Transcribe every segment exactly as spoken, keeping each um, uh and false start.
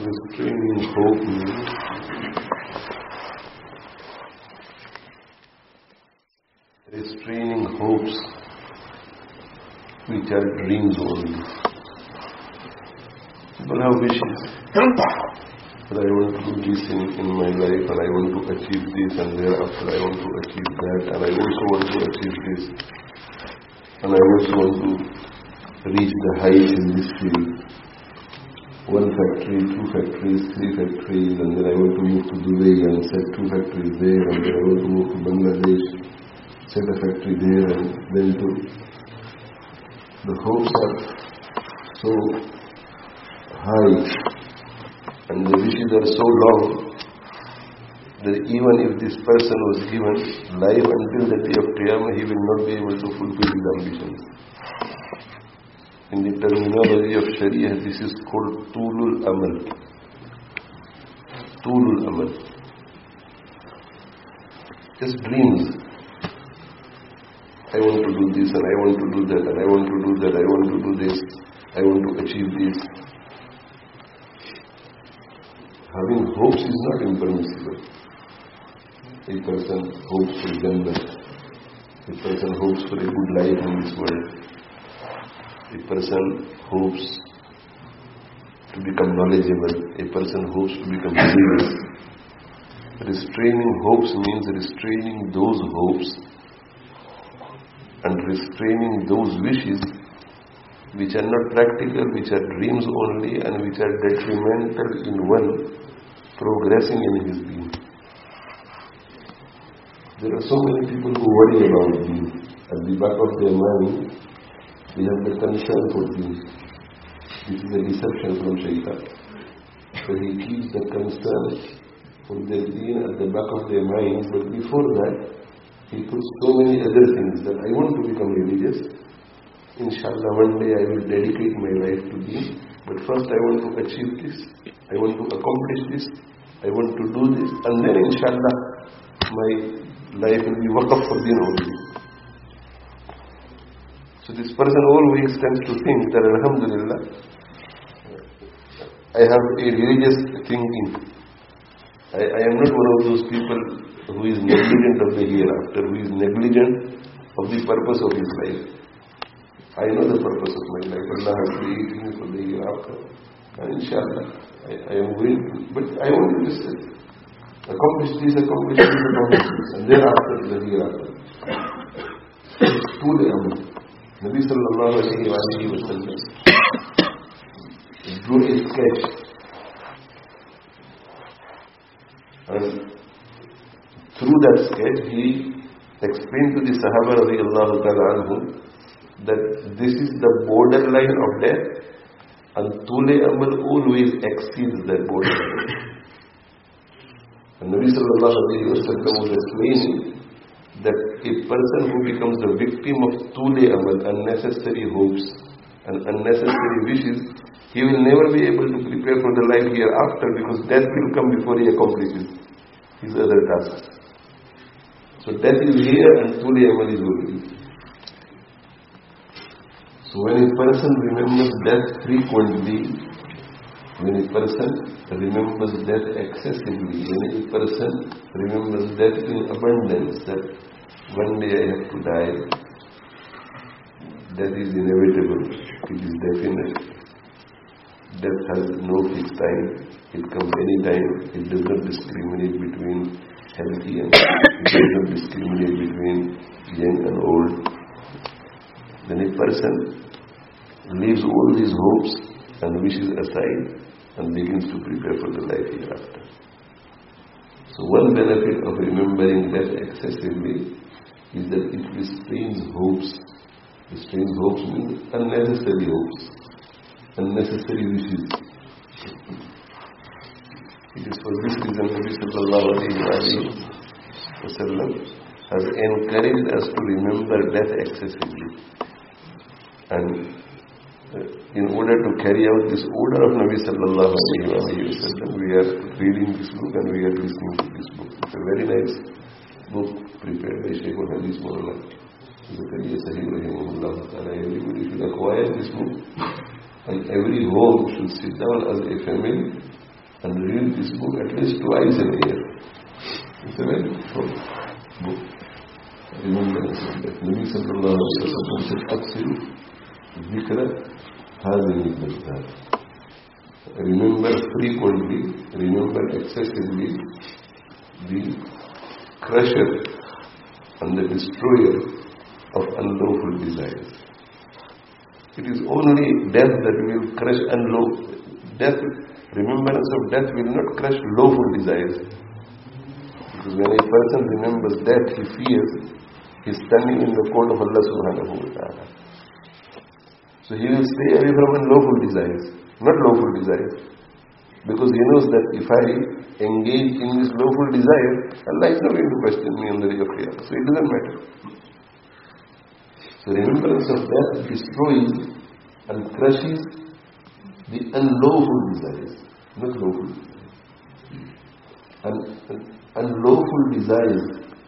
Restraining hope means restraining hopes which are dreams only. People have wishes. But I want to do this in, in my life, and I want to achieve this, and thereafter I want to achieve that, and I also want to achieve this, and I also want to reach the heights in this field. One factory, two factories, three factories, and then I want to move to Dubai and set two factories there, and then I want to move to Bangladesh, set a factory there, and then to... The hopes are so high, and the wishes are so long, that even if this person was given life until the day of Qiyamah, he will not be able to fulfill his ambitions. In the terminology of Sharia, this is called Tulul Amal. Tulul Amal. Just dreams. I want to do this, and I want to do that, and I want to do that, I want to do this, I want to achieve this. Having hopes is not impermissible. A person hopes for Jannah. A person hopes for a good life in this world. A person hopes to become knowledgeable. A person hopes to become serious. Restraining hopes means restraining those hopes and restraining those wishes which are not practical, which are dreams only, and which are detrimental in one progressing in his being. There are so many people who worry about being. At the back of their mind, they have the concern for being. This is a deception from Shaitan. So he keeps the concern for their being at the back of their minds, but before that, he puts so many other things that I want to become religious. Inshallah, one day I will dedicate my life to Deen. But first I want to achieve this. I want to accomplish this. I want to do this. And then inshallah, my life will be waqf for Deen only. So this person always tends to think that Alhamdulillah, I have a religious thinking. I, I am not one of those people who is negligent of the hereafter, who is negligent of the purpose of his life. I know the purpose of my life. Allah has created me for the hereafter. And inshallah, I, I am going to, but I want to just accomplish this, accomplish this, accomplish this, and thereafter the hereafter. To the Amal. Nabi sallallahu alayhi wa sallam drew a sketch. And through that sketch, he explained to the Sahaba radiallahu ta'ala anhum that this is the borderline of death, and Tule Amal always exceeds that borderline. And Nabi sallallahu alayhi wa sallam was explaining that a person who becomes the victim of Tule Amal, unnecessary hopes and unnecessary wishes, he will never be able to prepare for the life hereafter, because death will come before he accomplishes his other tasks. So death is here and Tule Amal is already. So when a person remembers death frequently, when a person remembers death excessively, when a person remembers death in abundance, that one day I have to die, death is inevitable, it is definite. Death has no fixed time, it comes any time, it does not discriminate between healthy and sick, it does not discriminate between young and old. Then a person leaves all these hopes and wishes aside and begins to prepare for the life hereafter. So one benefit of remembering death excessively is that it restrains hopes. Restrains hopes means unnecessary hopes, unnecessary wishes. It is for this reason Nabi sallallahu alayhi wa sallam has encouraged us to remember death excessively. And in order to carry out this order of Nabi sallallahu alayhi wa sallam, we are reading this book and we are listening to this book. It's a very nice book prepared by Shaykh al-Hadith Mawlana Zakariya Sahib rahimahullah ta'ala. Everybody should acquire this book, and every home should sit down as a family and read this book at least twice in a year. It's a very strong book. Remembrance of death. Nabi sallallahu alayhi wa sallam said, Aksiru zikra hazini al-zat. Remember frequently, remember excessively the crusher and the destroyer of unlawful desires. It is only death that will crush unlawful. Death, remembrance of death will not crush lawful desires. Because when a person remembers death, he fears he is standing in the court of Allah subhanahu wa ta'ala. So he will stay away from unlawful desires, not lawful desires. Because he knows that if I engage in this lawful desire, Allah is not going to question me on the day of Qiyamah. So it doesn't matter. So remembrance of death destroys and crushes the unlawful desires, not lawful desires. And, and unlawful desires,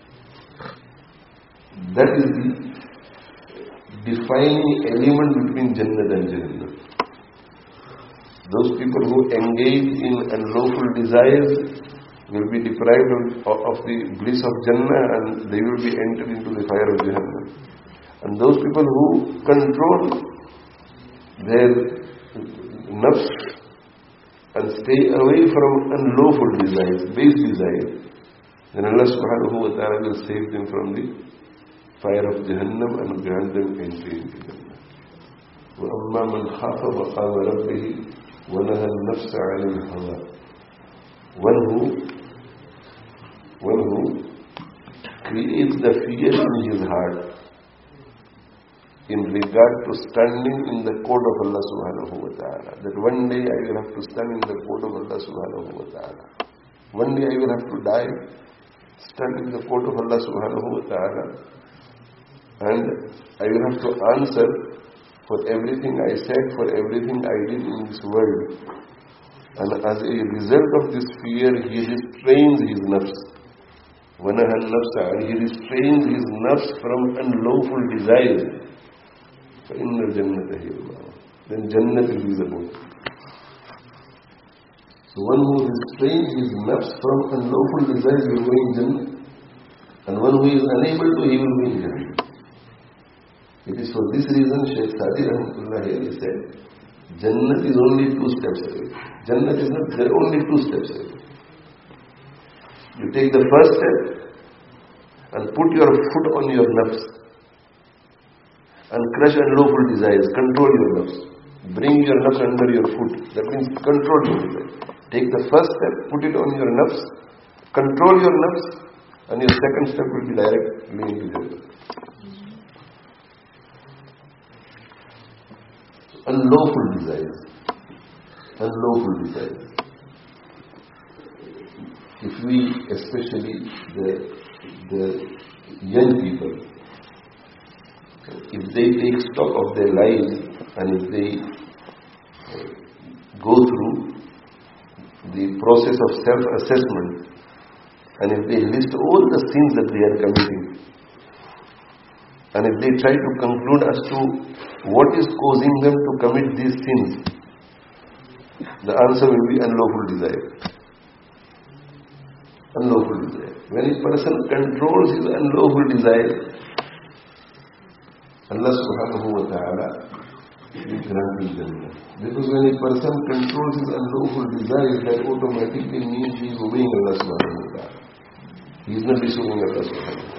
that is the defining element between Jannat and Jahannam. Those people who engage in unlawful desires will be deprived of, of the bliss of Jannah, and they will be entered into the fire of Jahannam. And those people who control their nafs and stay away from unlawful desires, base desires, then Allah subhanahu wa ta'ala will save them from the fire of Jahannam and grant them entry into Jannah. وَأَمَّا مَنْ خَافَ مَقَامَ رَبِّهِ وَنَهَى النَّفْسَ عَنِ الْهَوَىٰ. One who, one who creates the fear in his heart in regard to standing in the court of Allah subhanahu wa ta'ala. That one day I will have to stand in the court of Allah subhanahu wa ta'ala. One day I will have to die, stand in the court of Allah subhanahu wa ta'ala, and I will have to answer for everything I said, for everything I did in this world. And as a result of this fear, he restrains his nafs. وَنَهَى النَّفْسَ, and he restrains his nafs from unlawful desires. فَإِنَّ الْجَنَّةَ هِيَ الْمَأْوَىٰ. Then Jannah is his abode. So one who restrains his nafs from unlawful desires will go in Jannah. And one who is unable to, he will be in Jannah. It is for this reason Shaykh Sadi Rahmatullahi said, Jannah is only two steps away. Jannah is not, there are only two steps away. You take the first step and put your foot on your nafs and crush unlawful desires, control your nafs. Bring your nafs under your foot. That means control your desires. Take the first step, put it on your nafs, control your nafs, and your second step will be directly into Jannah. Unlawful desires. Unlawful desires. If we, especially the, the young people, if they take stock of their lives and if they go through the process of self-assessment and if they list all the sins that they are committing and if they try to conclude as to what is causing them to commit these sins, the answer will be unlawful desire. Unlawful desire. When a person controls his unlawful desire, Allah subhanahu wa ta'ala will grant him Jannah. Because when a person controls his unlawful desire, that automatically means he is obeying Allah subhanahu wa ta'ala. He is not disobeying Allah subhanahu wa ta'ala.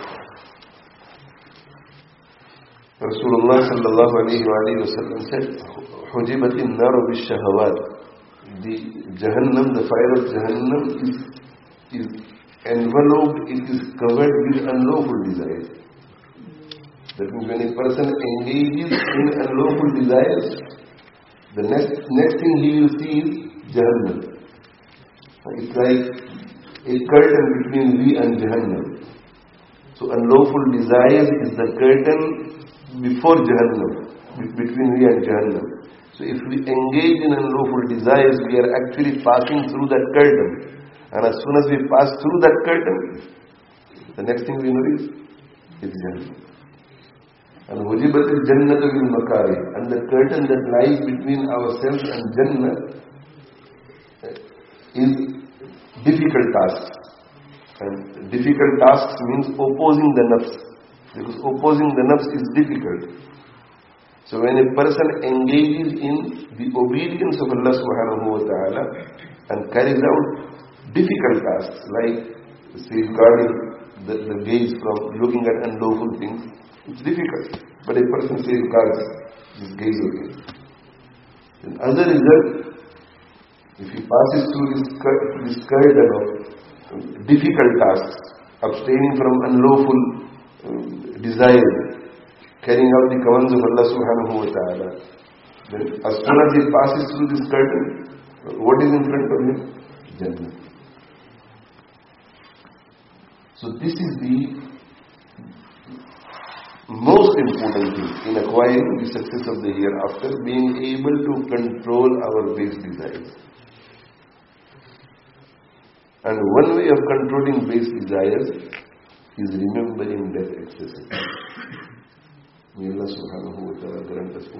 Rasulullah sallallahu alayhi wa sallam said, حُجِبَتِ النَّارُ بِالشَّهَوَاتِ. The Jahannam, the fire of Jahannam is, is enveloped, it is covered with unlawful desires. That means when a person engages in unlawful desires, the next, next thing he will see is Jahannam. It's like a curtain between we and Jahannam. So unlawful desires is the curtain before Jahannam, between we and Jahannam. So if we engage in unlawful desires, we are actually passing through that curtain. And as soon as we pass through that curtain, the next thing we know is, is Jannah. And hujibat al-jannatu bil makarih. And the curtain that lies between ourselves and Jannah is difficult tasks. And difficult tasks means opposing the nafs. Because opposing the nafs is difficult. So when a person engages in the obedience of Allah subhanahu wa ta'ala and carries out difficult tasks like safeguarding the, the gaze from looking at unlawful things, it's difficult. But a person safeguards his gaze of it. And as a result, if he passes through this, this curtain of difficult tasks, abstaining from unlawful uh, desires, carrying out the commands of Allah subhanahu wa ta'ala, then as soon as he passes through this curtain, what is in front of him? Jannah. So this is the most important thing in acquiring the success of the hereafter, being able to control our base desires. And one way of controlling base desires is remembering death excessively. May Allah subhanahu wa ta'ala grant us